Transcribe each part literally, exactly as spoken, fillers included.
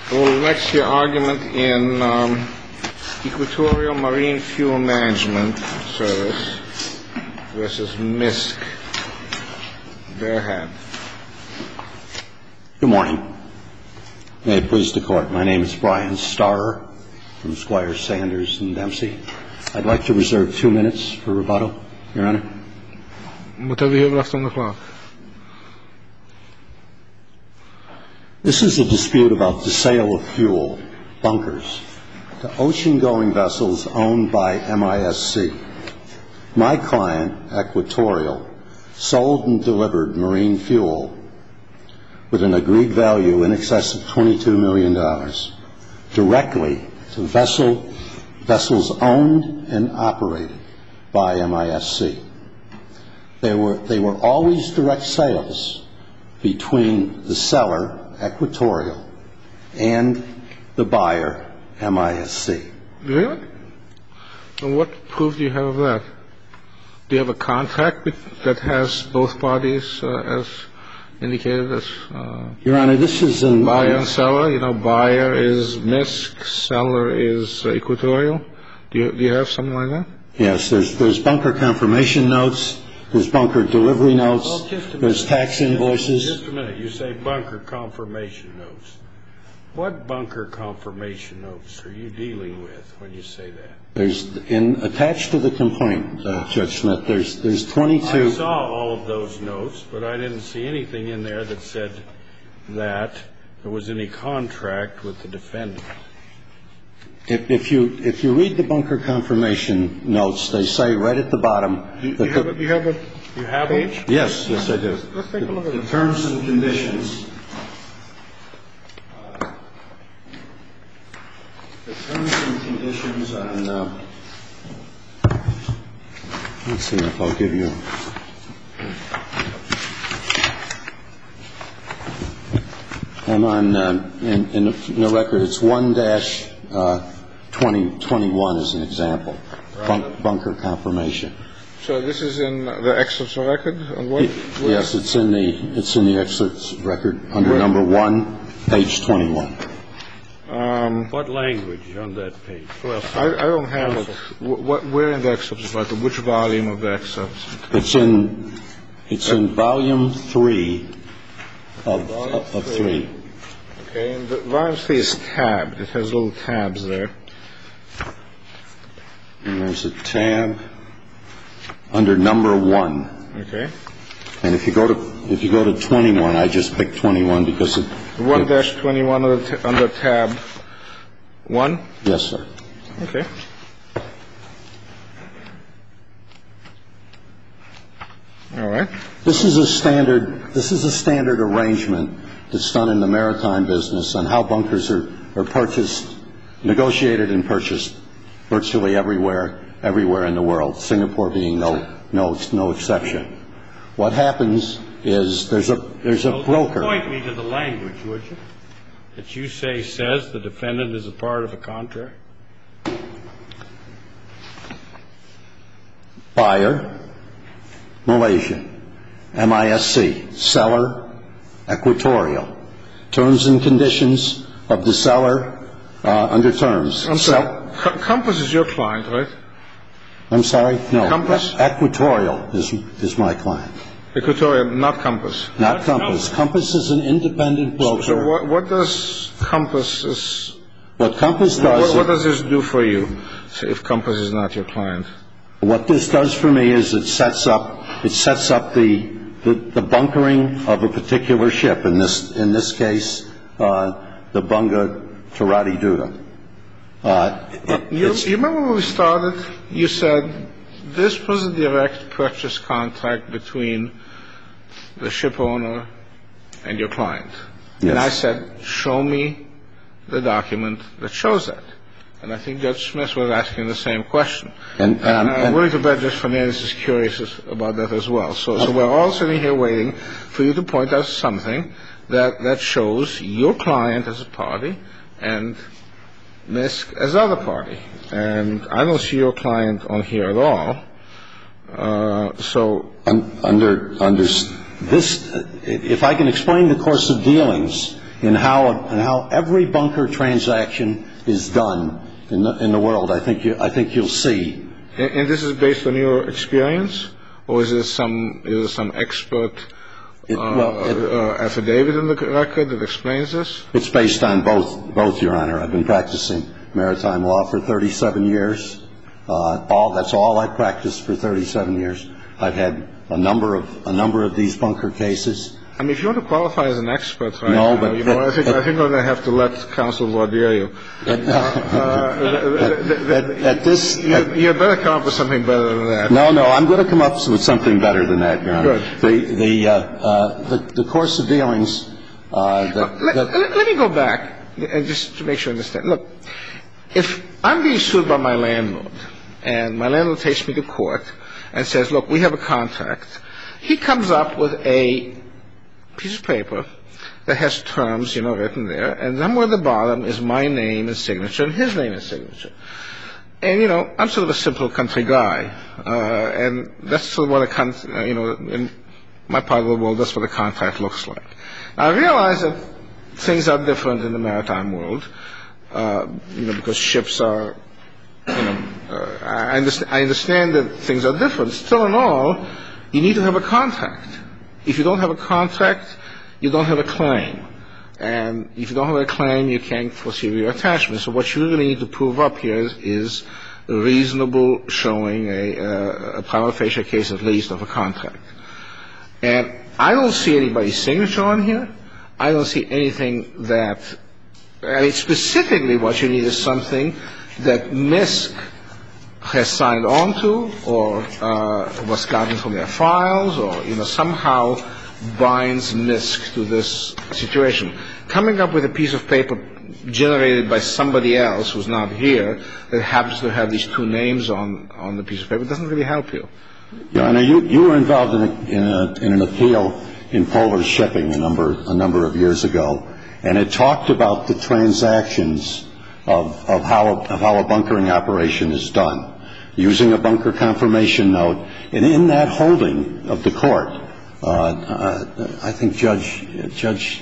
Well, next your argument in um, Equatorial Marine Fuel Management Service versus M I S C. Bearhead. Good morning. May it please the Court. My name is Brian Starr from Squire Sanders and Dempsey. I'd like to reserve two minutes for rebuttal, Your Honor. Whatever you have left on the clock. This is a dispute about the sale of fuel, bunkers, to ocean-going vessels owned by M I S C. My client, Equatorial, sold and delivered marine fuel with an agreed value in excess of twenty-two million dollars directly to vessel, vessels owned and operated by M I S C. They were, they were always direct sales between the seller, Equatorial, and the buyer, M I S C. Really? And what proof do you have of that? Do you have a contract that has both parties uh, as indicated as uh, Your Honor, this is in buyer and seller? You know, buyer is M I S C, seller is uh, Equatorial. Do you do you have something like that? Yes, there's there's bunker confirmation notes. There's bunker delivery notes. Well, just a minute. There's tax invoices. Just a minute. You say bunker confirmation notes. What bunker confirmation notes are you dealing with when you say that? There's in attached to the complaint, uh, Judge Smith. There's there's twenty-two. I saw all of those notes, but I didn't see anything in there that said that there was any contract with the defendant. If, if you if you read the bunker confirmation notes, they say right at the bottom. Do you, that you have the, a, you have a You have page? them? Yes, yes, I do. Let's take a look at The it. terms and conditions. Uh, the terms and conditions on. Uh, let's see if I'll give you. I'm on uh, in, in, the, in the record. It's one dash twenty twenty-one as an example. Bunk, bunker confirmation. So this is in the excerpts of record? On what, what Yes, it's in the it's in the excerpts record under Where? number one, page twenty-one. Um, What language on that page? Well, I, I don't have it. Wh- What, where in the excerpts of record? Which volume of the excerpts? It's in it's in volume three of Volume of, of three. three. Okay, and the volume three is tabbed. It has little tabs there. And there's a tab under number one. Okay. And if you go to if you go to twenty-one, I just picked twenty-one because it. One it, dash twenty-one under, t- under tab one. Yes, sir. Okay. All right. This is a standard. This is a standard arrangement that's done in the maritime business on how bunkers are, are purchased, negotiated, and purchased virtually everywhere, everywhere in the world. Singapore being no, no, no exception. What happens is there's a there's a Well, broker. Point me to the language, would you? That you say says the defendant is a part of a contract. Buyer, Malaysian, M I S C, seller, Equatorial. Terms and conditions of the seller uh, under terms. I'm sorry. C- Compass is your client, right? I'm sorry? No. Compass? Equatorial is is my client. Equatorial, not Compass. Not That's Compass. Compass. Compass is an independent broker. So what, what does Compass is, What Compass what, does, what does this do for you if Compass is not your client? what this does for me is it sets up it sets up the the, the bunkering of a particular ship. In this in this case, uh, the Bunga Tirati Duda. Uh, it, You, it's- you remember when we started? You said this was a direct purchase contract between the ship owner and your client. Yes. And I said, show me the document that shows that. And I think Judge Smith was asking the same question. And, and, I'm- I'm and- willing to bet Judge Fernandez is curious as- about that as well. So, so we're all sitting here waiting for you to point out something that, that shows your client as a party and M I S C as other party. And I don't see your client on here at all. Uh, so un- under under s- this, if I can explain the course of dealings in how in how every bunker transaction is done in the in the world, I think you I think you'll see. And, and this is based on your experience, or is there some is there some expert It, well, it, uh, uh, affidavit in the record that explains this? It's based on both, both, Your Honor. I've been practicing maritime law for thirty-seven years. Uh, all that's all I practiced for thirty-seven years. I've had a number of a number of these bunker cases. I mean, if you want to qualify as an expert right no, now, but you know, it, I think it, I think I'm going to have to let counsel voir dire you. It, uh, uh, at, at this, you, at, you better come up with something better than that. No, no, I'm going to come up with something better than that, Your Honor. Good. The the uh, uh, the, the course of dealings. Uh, that, let, that, let, let me go back and just to make sure I understand. Look, if I'm being sued by my landlord, and my landlord takes me to court and says, "Look, we have a contract," he comes up with a piece of paper that has terms, you know, written there, and somewhere at the bottom is my name and signature and his name and signature. And, you know, I'm sort of a simple country guy, uh, and that's sort of what a con- uh, you know, in my part of the world, that's what a contract looks like. Now, I realize that things are different in the maritime world, uh, you know, because ships are, you know, uh, I, understand, I understand that things are different. Still in all, you need to have a contract. If you don't have a contract, you don't have a claim. And if you don't have a claim, you can't foresee your attachment. So what you really need to prove up here is, is a reasonable showing, a, a, a prima facie case at least of a contract. And I don't see anybody's signature on here. I don't see anything that, I mean, specifically what you need is something that M I S C has signed on to, or uh, was gotten from their files, or, you know, somehow binds M I S C to this situation. Coming up with a piece of paper generated by somebody else who's not here that happens to have these two names on, on the piece of paper doesn't really help you. Your Honor, you, you were involved in, a, in, a, in an appeal in Polar Shipping a number a number of years ago, and it talked about the transactions of, of how of how a bunkering operation is done, using a bunker confirmation note. And in that holding of the court, uh, uh, I think Judge Judge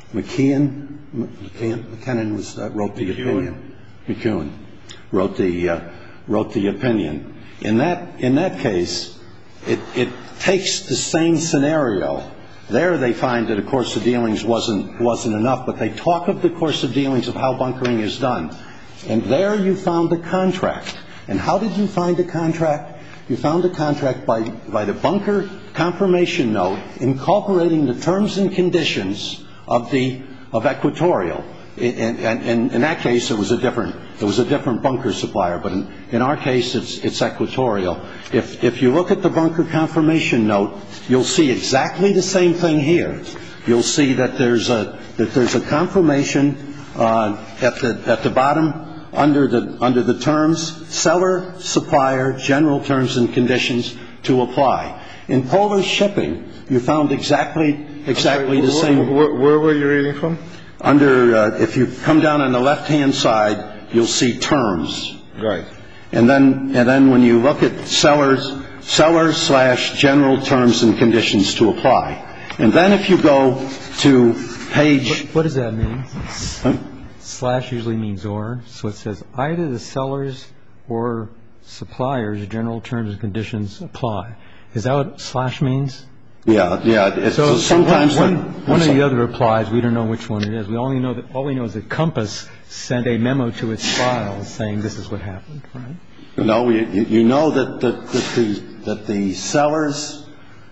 McKeon McKeon McKinnon was uh, wrote the McEwen. opinion. McEwen wrote the uh, wrote the opinion. In that in that case, it it takes the same scenario. There they find that a course of dealings wasn't wasn't enough, but they talk of the course of dealings of how bunkering is done. And there you found a contract. And how did you find a contract? You found a contract by, by the bunker confirmation note incorporating the terms and conditions of the of Equatorial. And in, in that case, it was a different it was a different bunker supplier, but in, in our case, it's it's Equatorial. If if you look at the bunker confirmation note, you'll see exactly the same thing here. You'll see that there's a that there's a confirmation uh, at the at the bottom under the under the terms seller supplier general terms and conditions to apply. In Polar Shipping, you found exactly exactly the same. Where, where were you reading from? Under, uh, if you come down on the left-hand side, you'll see terms. Right. And then, and then when you look at sellers, seller slash general terms and conditions to apply. And then if you go to page. What, what does that mean? Huh? Slash usually means or, so it says either the sellers or suppliers' general terms and conditions apply. Is that what slash means? Yeah, yeah. It's so sometimes one, the, one, one or the other applies. We don't know which one it is. We only know that all we know is that Compass sent a memo to its files saying this is what happened, right? No, you, you know that, that, that the that the sellers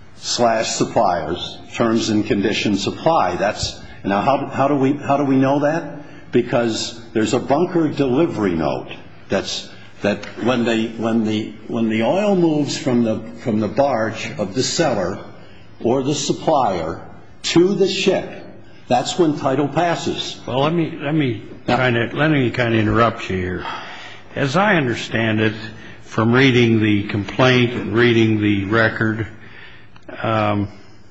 slash suppliers terms and conditions apply. That's now how how do we how do we know that? Because there's a bunker delivery note that's that when they when the when the oil moves from the from the barge of the seller or the supplier to the ship, that's when title passes. Well, let me let me kind of let me kind of interrupt you here. As I understand it, from reading the complaint and reading the record, um,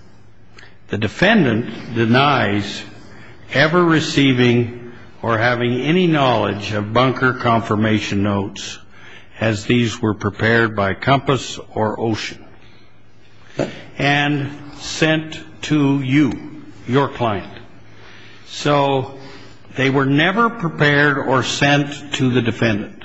the defendant denies ever receiving or having any knowledge of bunker confirmation notes, as these were prepared by Compass or Ocean and sent to you, your client. So they were never prepared or sent to the defendant.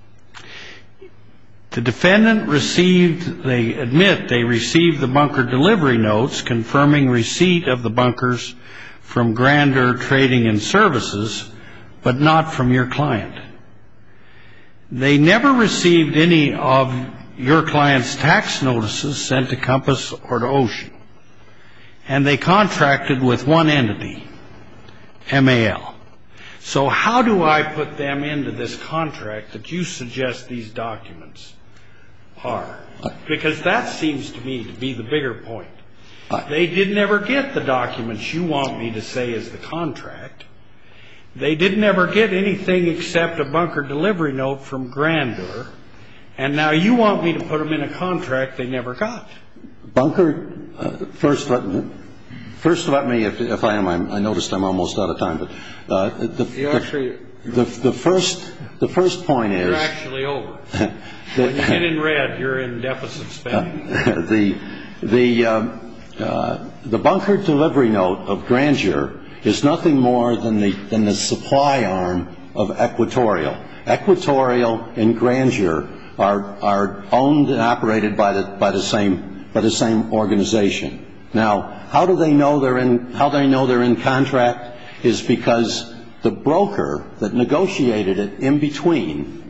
The defendant received, they admit they received the bunker delivery notes confirming receipt of the bunkers from Grandeur Trading and Services, but not from your client. They never received any of your client's tax notices sent to Compass or to Ocean. And they contracted with one entity, M A L. So how do I put them into this contract that you suggest these documents are? Because that seems to me to be the bigger point. They did never get the documents you want me to say is the contract. They didn't ever get anything except a bunker delivery note from Grandeur. And now you want me to put them in a contract they never got. Bunker, uh, first, let, first let me, if, if I am, I'm, I noticed I'm almost out of time, but uh, the, the, actually, the, the, first, the first point is... You're actually over. When you get in red, you're in deficit spending. Uh, the, the, uh, uh, the bunker delivery note of Grandeur is nothing more than the, than the supply arm of Equatorial. Equatorial and Grandeur are, are owned and operated by the, by the same, by the same organization. Now, how do they know they're in, how they know they're in contract is because the broker that negotiated it in between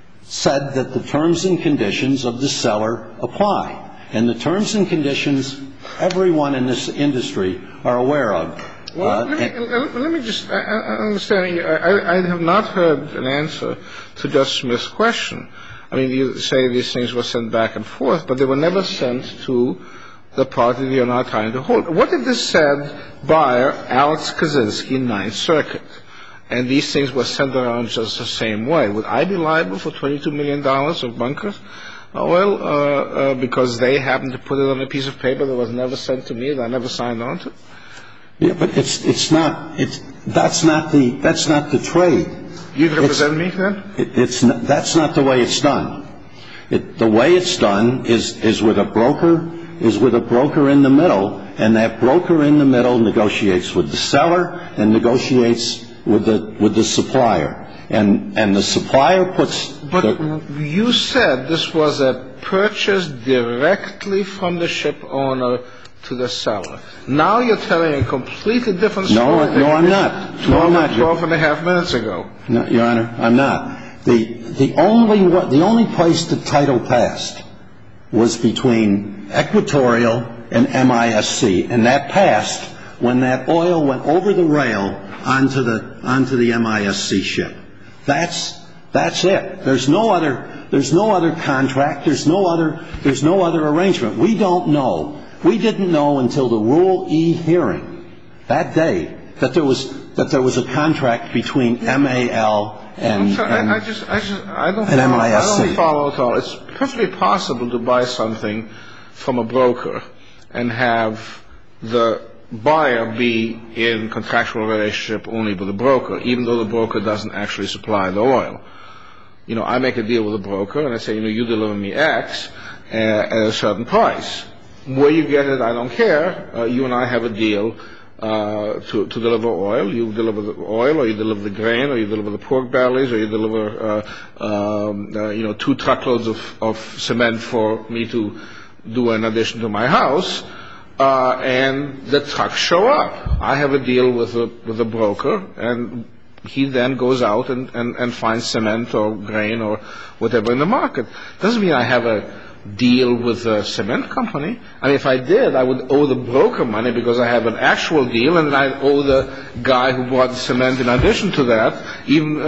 said that the terms and conditions of the seller apply. And the terms and conditions everyone in this industry are aware of. Well, uh, let, me, let me just I, I understand. I, I have not heard an answer to Justice Smith's question. I mean, you say these things were sent back and forth, but they were never sent to the party you're not trying to hold. What if this said buyer Alex Kaczynski, Ninth Circuit, and these things were sent around just the same way? Would I be liable for twenty-two million dollars of bunkers? Uh, well, uh, uh, because they happened to put it on a piece of paper that was never sent to me, that I never signed on to? Yeah, but it's it's not it's that's not the that's not the trade. You represent me then? It, it's not, that's not the way it's done. It, the way it's done is is with a broker is with a broker in the middle, and that broker in the middle negotiates with the seller and negotiates with the with the supplier, and and the supplier puts. But the, you said this was a purchase directly from the ship owner to the seller. Now you're telling a completely different story. No, no, I'm not. No, I'm not. Twelve and a half minutes ago. No, Your Honor, I'm not. The the only the only place the title passed was between Equatorial and M I S C, and that passed when that oil went over the rail onto the onto the M I S C ship. That's that's it. There's no other there's no other contract. There's no other there's no other arrangement. We don't know. We didn't know until the Rule E hearing that day that there was that there was a contract between M A L and, I'm sorry, and I, I just I just I don't and follow, M I S C. I don't follow at all. It's perfectly possible to buy something from a broker and have the buyer be in contractual relationship only with the broker, even though the broker doesn't actually supply the oil. You know, I make a deal with a broker and I say, you know, you deliver me X uh, at a certain price. Where you get it, I don't care. Uh, you and I have a deal uh, to, to deliver oil. You deliver the oil, or you deliver the grain, or you deliver the pork bellies, or you deliver, uh, um, uh, you know, two truckloads of, of cement for me to do an addition to my house. Uh, and the trucks show up. I have a deal with a with a broker, and he then goes out and, and, and finds cement or grain or whatever in the market. Doesn't mean I have a deal with a cement company. I mean, if I did, I would owe the broker money because I have an actual deal, and I'd owe the guy who bought the cement in addition to that, even uh,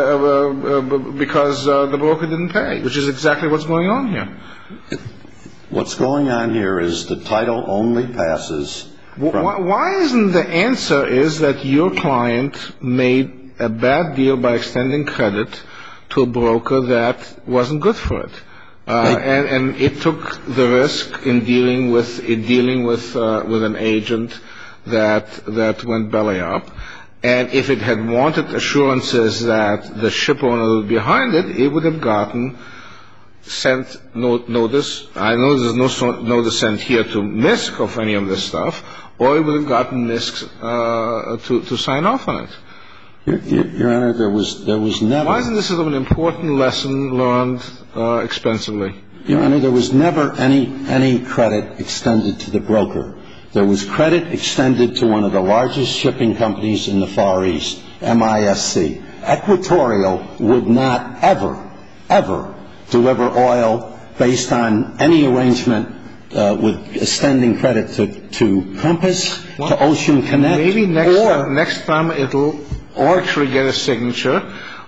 uh, uh, because uh, the broker didn't pay, which is exactly what's going on here. What's going on here is the title only passes. Why, why isn't the answer is that your client made a bad deal by extending credit to a broker that wasn't good for it? Uh, and, and it took the risk in dealing with in dealing with uh, with an agent that that went belly up. And if it had wanted assurances that the ship owner was behind it, it would have gotten sent no- notice. I know there's no so- notice sent here to M I S C of any of this stuff, or he would have gotten M I S C uh, to, to sign off on it. Your, Your, Your Honor, there was there was never. Why isn't this sort of an important lesson learned uh, expensively? Your Honor, there was never any any credit extended to the broker. There was credit extended to one of the largest shipping companies in the Far East, M I S C. Equatorial would not ever, ever deliver oil based on any arrangement uh, with extending credit to, to Compass, well, to Ocean Connect. Maybe next, or, time, next time it'll or actually get a signature,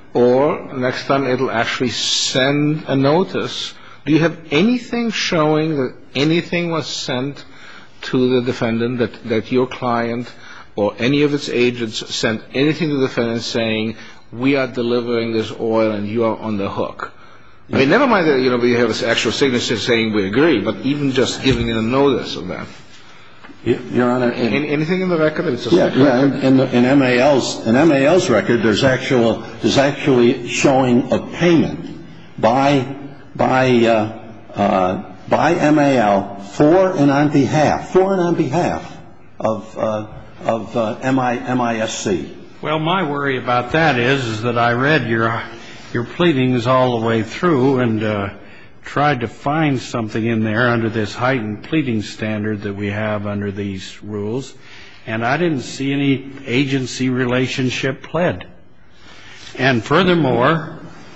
or next time it'll actually send a notice. Do you have anything showing that anything was sent to the defendant, that, that your client or any of its agents sent anything to the defendant saying, we are delivering this oil and you are on the hook? I mean, never mind that, you know, we have an actual signature saying we agree, but even just giving it a notice of that. Your Honor, in, Any, anything in the record? It's just yeah, yeah. In, in, the, in M A L's in M A L's record, there's actual there's actually showing a payment by by uh, uh, by M A L for and on behalf for and on behalf of uh, of uh, M I S C. Well, my worry about that is, is that I read your your pleadings all the way through and uh, tried to find something in there under this heightened pleading standard that we have under these rules, and I didn't see any agency relationship pled. And furthermore,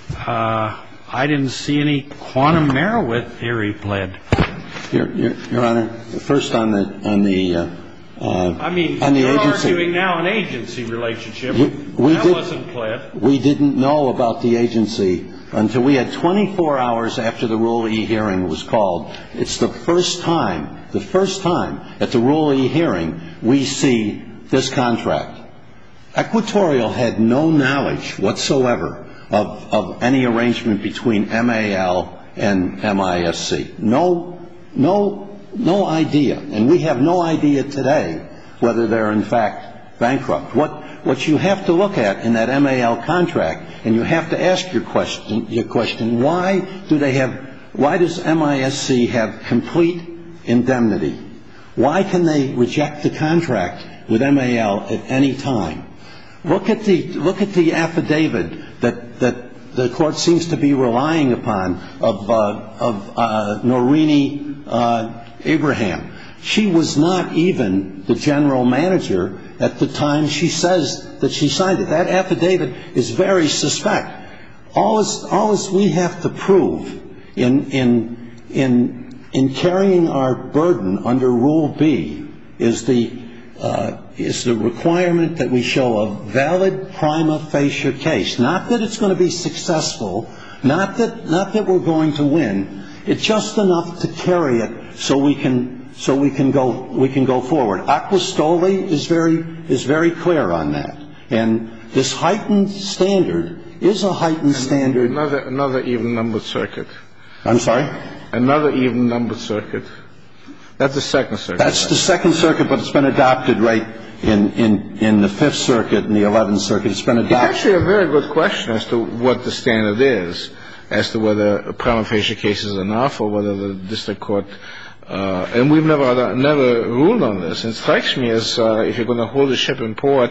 uh, I didn't see any quantum Merowith theory pled. Your, your, Your Honor, first on the on the. Uh, Uh, I mean, on the you're agency. arguing now an agency relationship. We, we that did, wasn't pled. We didn't know about the agency until we had twenty-four hours after the Rule E hearing was called. It's the first time, the first time at the Rule E hearing we see this contract. Equatorial had no knowledge whatsoever of, of any arrangement between M A L and M I S C. No, no. No idea, and we have no idea today whether they're in fact bankrupt. What what you have to look at in that M A L contract, and you have to ask your question, your question: Why do they have? Why does M I S C have complete indemnity? Why can they reject the contract with M A L at any time? Look at the look at the affidavit that that the court seems to be relying upon of uh, of uh, Norini. Uh, Abraham. She was not even the general manager at the time she says that she signed it. That affidavit is very suspect. All is, all is we have to prove in, in, in, in carrying our burden under Rule B is the, uh, is the requirement that we show a valid prima facie case. Not that it's going to be successful, not that, not that we're going to win. It's just enough to carry it so we can so we can go we can go forward. Aquastoli is very is very clear on that, and this heightened standard is a heightened standard. Another another even numbered circuit. I'm sorry. Another even numbered circuit. That's the second circuit. That's right? The second circuit, but it's been adopted right in in in the Fifth Circuit and the Eleventh Circuit. It's been adopted. It's actually a very good question as to what the standard is, as to whether a prima facie case is enough or whether the district court, uh, and we've never never ruled on this. It strikes me as uh, if you're going to hold a ship in port,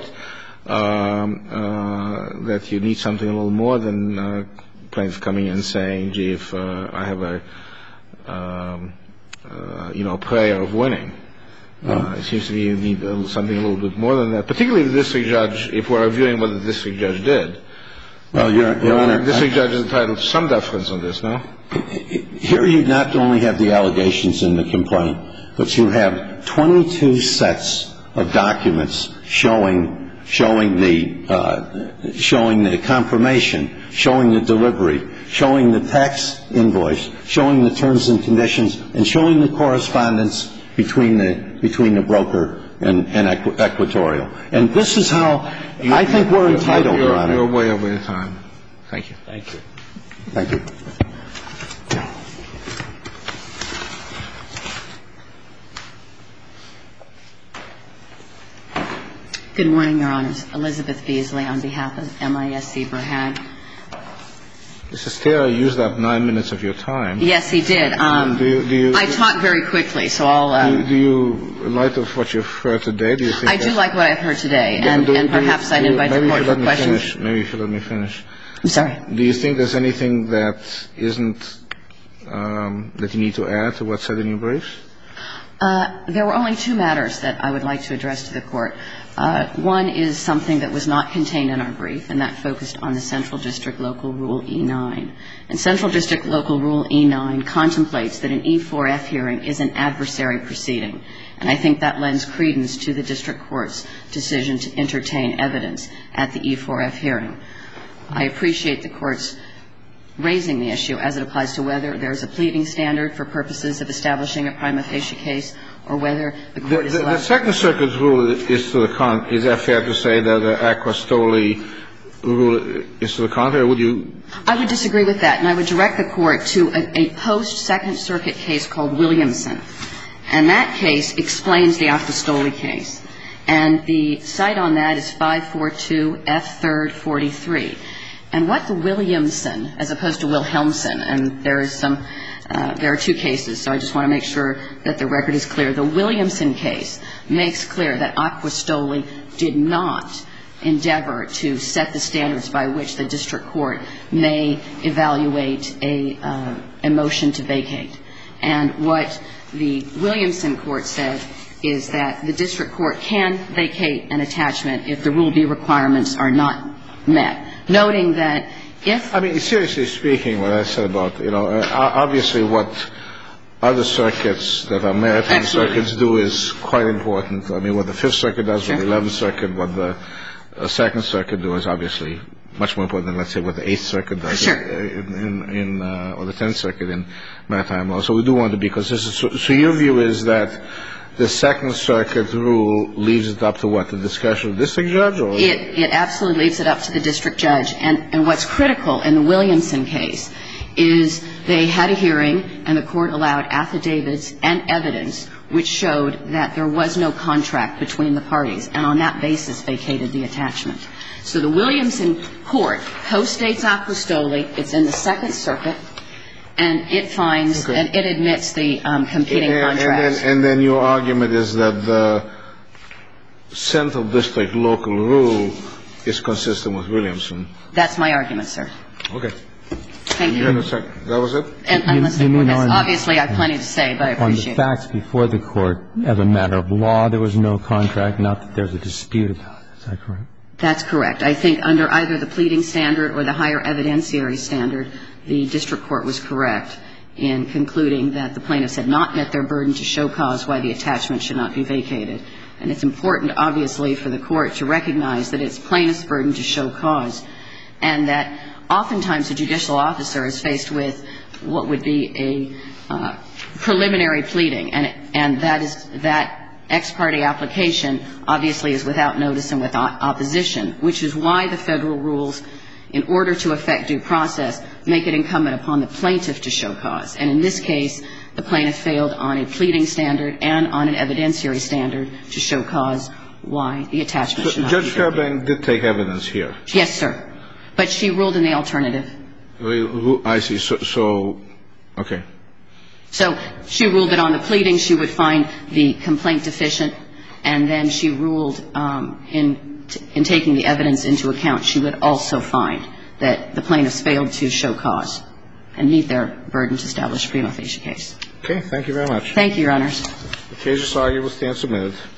um, uh, that you need something a little more than uh, plaintiff coming in saying, gee, if uh, I have a, um, uh, you know, prayer of winning. Uh, it seems to me you need a, something a little bit more than that, particularly the district judge, if we're reviewing what the district judge did. Well, Your, Your Honor, the district judge is entitled to some deference on this, no? Here you not only have the allegations in the complaint, but you have twenty-two sets of documents showing showing the uh, showing the confirmation, showing the delivery, showing the tax invoice, showing the terms and conditions, and showing the correspondence between the between the broker and, and equ- Equatorial. And this is how you, I think we're entitled, you're, Your Honor. You're way over your time. Thank you. Thank you. Thank you. Good morning, Your Honors. Elizabeth Beasley on behalf of M I S C Burhan. Mister Stare used up nine minutes of your time. Yes, he did. Um, do you, do you, I talk very quickly, so I'll... Um, do, you, do you, in light of what you've heard today, do you think... I do like what I've heard today, and, do, and do, perhaps do, I'd invite the court for questions. Finish. Maybe you should let me finish. I'm sorry. Do you think there's anything that isn't, um, that you need to add to what's said in your briefs? Uh, there were only two matters that I would like to address to the court. Uh, one is something that was not contained in our brief, and that focused on the Central District Local Rule E nine. And Central District Local Rule E nine contemplates that an E four F hearing is an adversary proceeding. And I think that lends credence to the district court's decision to entertain evidence at the E four F hearing. I appreciate the court's raising the issue as it applies to whether there's a pleading standard for purposes of establishing a prima facie case or whether the court the, is the, allowed... The Second Circuit's rule is to the con... Is that fair to say that the Aquastoli rule is to the contrary? Would you... I would disagree with that, and I would direct the court to a, a post-Second Circuit case called Williamson. And that case explains the Aquastoli case. And the cite on that is five forty-two F third forty-three. And what the Williamson, as opposed to Wilhelmsen, and there is some, uh, there are two cases, so I just want to make sure that the record is clear. The Williamson case makes clear that Aquastoli did not endeavor to set the standards by which the district court may evaluate a, uh, a motion to vacate. And what the Williamson court said is that the district court can vacate an attachment if the Rule B requirements are not met. Noting that if... I mean, seriously speaking, what I said about, you know, uh, obviously what other circuits that are maritime Absolutely. circuits do is quite important. I mean, what the Fifth Circuit does, Sure. what the Eleventh Circuit, what the uh, Second Circuit do is obviously much more important than, let's say, what the Eighth Circuit does Sure. in, in, in uh, or the Tenth Circuit in maritime law. So we do want to be consistent. So, so your view is that the Second Circuit rule leaves it up to what, the discretion of the district judge? Or It, it absolutely leaves it up to the district judge. And, and what's critical in the Williamson case is they had a hearing and the court allowed affidavits and evidence which showed that there was no contract between the parties, and on that basis vacated the attachment. So the Williamson court post-states Aquastoli. It's in the Second Circuit. And it finds, Okay. and it admits the um, competing and, contracts. And then, and then your argument is that the Central District local rule is consistent with Williamson. That's my argument, sir. Okay. Thank You you. had a second. That was it? And You- unless the you court mean has, on- obviously I have plenty to say, but I On the appreciate it. facts before the court, as a matter of law, there was no contract, not that there's a dispute about it. Is that correct? That's correct. I think under either the pleading standard or the higher evidentiary standard, the district court was correct in concluding that the plaintiffs had not met their burden to show cause why the attachment should not be vacated. And it's important, obviously, for the court to recognize that it's plaintiff's burden to show cause, and that oftentimes a judicial officer is faced with what would be a uh, preliminary pleading, and, it, and that is that ex parte application obviously is without notice and without opposition, which is why the federal rules, in order to effect due process, make it incumbent upon the plaintiff to show cause. And in this case, the plaintiff failed on a pleading standard and on an evidentiary standard to show cause why the attachment should So not Judge be vacated. Fairbank did take evidence here. Yes, sir. But she ruled in the alternative. I see. So, so okay. So she ruled that on the pleading she would find the complaint deficient, and then she ruled um, in in taking the evidence into account, she would also find that the plaintiffs failed to show cause and meet their burden to establish a prima facie case. Okay. Thank you very much. Thank you, Your Honors. The case is argued will stand submitted.